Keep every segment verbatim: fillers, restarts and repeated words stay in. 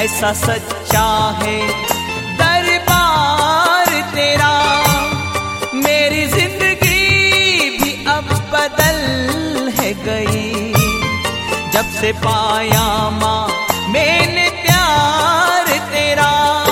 ऐसा सच्चा है दरबार तेरा। मेरी जिंदगी भी अब बदल है गई, जब से पाया माँ मैंने प्यार तेरा।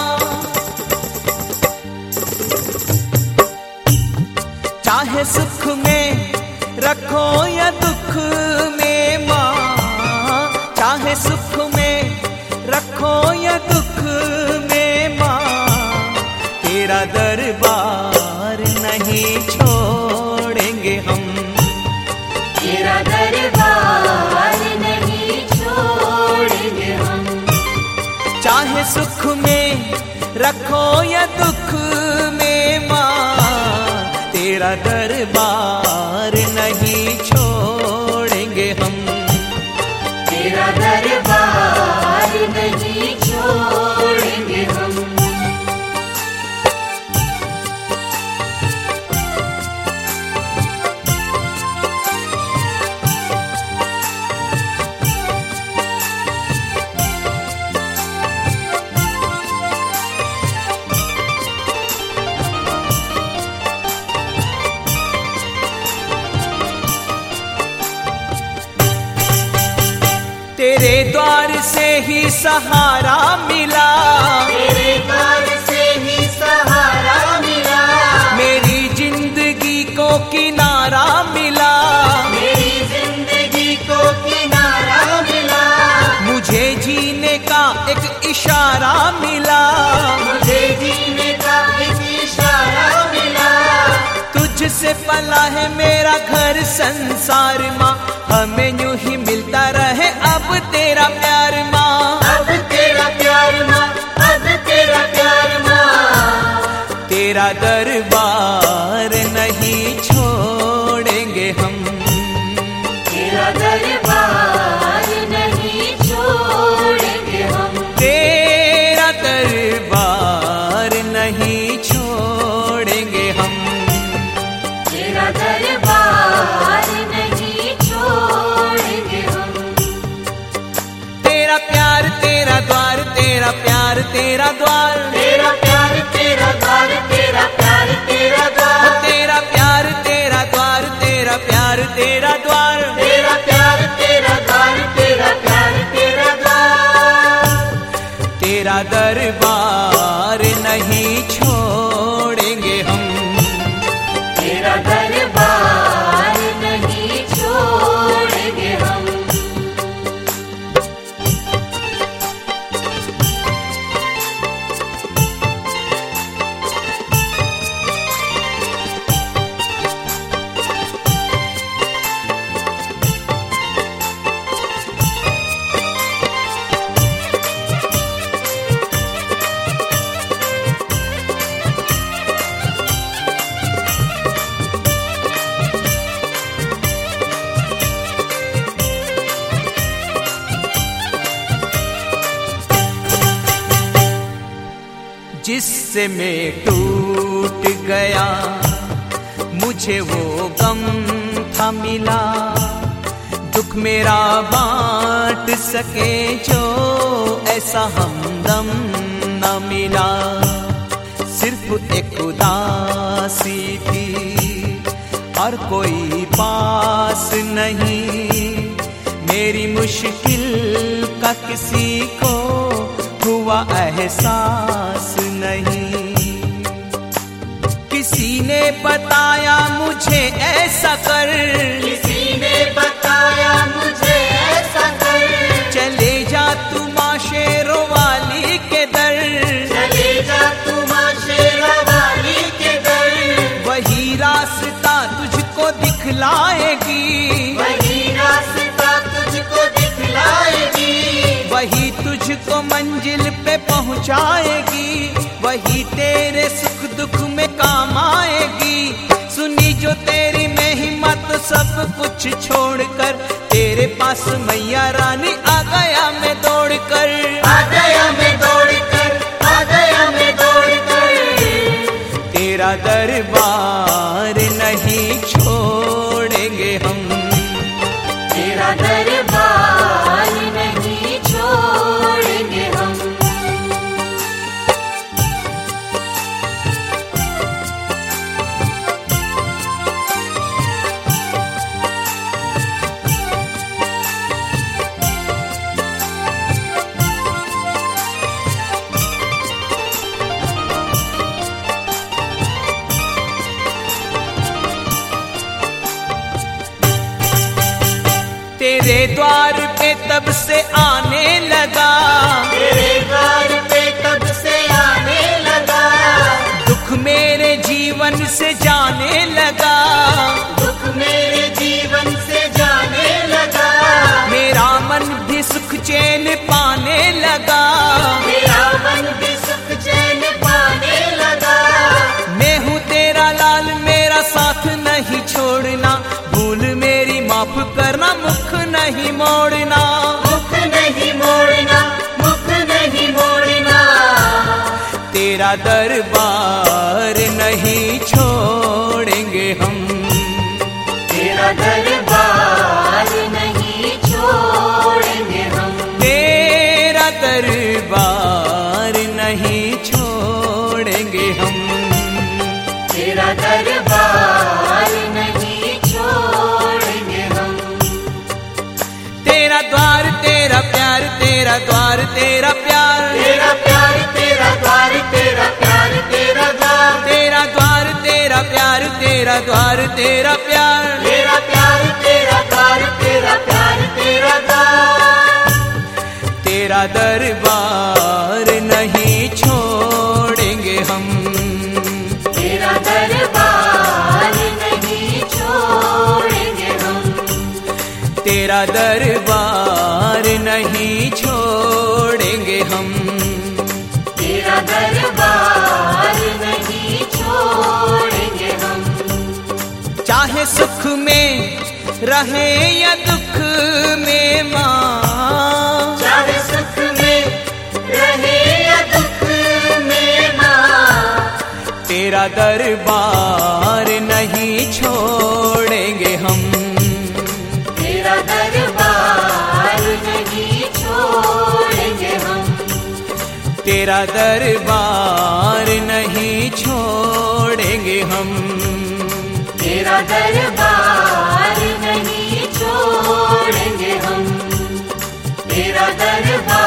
चाहे सुख में रखो या दुख में माँ, चाहे सुख में रखो या दुख में माँ, तेरा दरबार नहीं छोड़ेंगे हम, तेरा दरबार नहीं छोड़ेंगे हम। चाहे सुख में रखो या दुख में माँ, तेरा दरबार नहीं छोड़ेंगे हम, तेरा दरबार नहीं छोड़ेंगे हम। तेरे द्वार से ही सहारा मिला, तेरे द्वार से ही सहारा मिला। मेरी जिंदगी को किनारा मिला, मेरी जिंदगी को किनारा मिला। मुझे जीने का एक इशारा मिला, मुझे जीने का एक इशारा मिला। तुझसे पला है मेरा घर संसार माँ, हमें यूं ही मिलता रहे अब तेरा प्यार माँ, अब तेरा प्यार माँ, अब तेरा प्यार माँ। तेरा दरबार नहीं छोड़ेंगे हम, तेरा दरबार नहीं छोड़ेंगे हम, तेरा दरबार नहीं छोड़ेंगे हम, तेरा दरबार नहीं छोड़ेंगे हम। तेरा प्यार तेरा द्वार, तेरा प्यार तेरा द्वार, तेरा प्यार तेरा द्वार, तेरा प्यार तेरा द्वार, तेरा प्यार तेरा द्वार, तेरा प्यार तेरा द्वार, तेरा प्यार तेरा द्वार, तेरा प्यार तेरा द्वार। तेरा दरबार नहीं छोड़ेंगे हम, तेरा दरबार नहीं छोड़ेंगे हम। जिससे मैं टूट गया मुझे वो गम था मिला, दुख मेरा बांट सके जो ऐसा हमदम न मिला। सिर्फ एक उदासी थी और कोई पास नहीं, मेरी मुश्किल का किसी को हुआ एहसास नहीं। किसी ने बताया मुझे ऐसा कर, किसी ने बताया मुझे ऐसा कर, चले जा तू माँ शेरों वाली के दर, चले जा तू माँ शेरों वाली के दर। वही रास्ता तुझको दिखलाएगी, वही रास्ता तुझको दिखलाएगी, वही तुझको मंजिल पे पहुँचाएगी, वही तेरे सुख दुख में काम आएगी। सुनी जो तेरी मैं हिम्मत सब कुछ छोड़कर, तेरे पास मैया रानी आ गया मैं दौड़ कर, आ गया मैं दौड़ कर, आ गया मैं दौड़ कर। तेरा दरबार नहीं छोड़ेंगे हम, तेरा दरबार नहीं छोड़ेंगे हम। तब से आने लगा, तेरे द्वार पे तब से आने लगा, दुख मेरे जीवन से जाने लगा, दुख मेरे जीवन से जाने लगा, मेरा मन भी सुख चैन पाने लगा, मेरा मन भी सुख चैन पाने लगा। मैं हूँ तेरा लाल मेरा साथ नहीं छोड़ना, भूल मेरी माफ करना, मुख नहीं मोड़ना, मुख नहीं मोड़ना, मुख नहीं मोड़ना, तेरा दरबार नहीं छोड़ेंगे हम, तेरा दरबार नहीं छोड़ेंगे हम, तेरा दरबार नहीं छोड़ेंगे हम, तेरा दरबार नहीं छोड़ेंगे हम। तेरा द्वार तेरा प्यार, तेरा द्वार तेरा प्यार, तेरा प्यार तेरा द्वार, तेरा प्यार तेरा द्वार, तेरा द्वार तेरा प्यार, तेरा द्वार तेरा प्यार, तेरा प्यार तेरा द्वार, तेरा प्यार तेरा द्वार, तेरा दरबार नहीं छोड़ेंगे हम, तेरा दरबार नहीं छोड़ेंगे हम, तेरा दरबार नहीं छोड़ेंगे हम, तेरा दरबार नहीं छोड़ेंगे हम। चाहे सुख में रहे या दुख में माँ, चाहे सुख में रहे या दुख में माँ, तेरा दरबार नहीं छोड़ेंगे हम, तेरा दरबार नहीं छोड़ेंगे हम, तेरा दरबार नहीं छोड़ेंगे हम, तेरा दरबार नहीं छोड़ेंगे हम, तेरा दरबार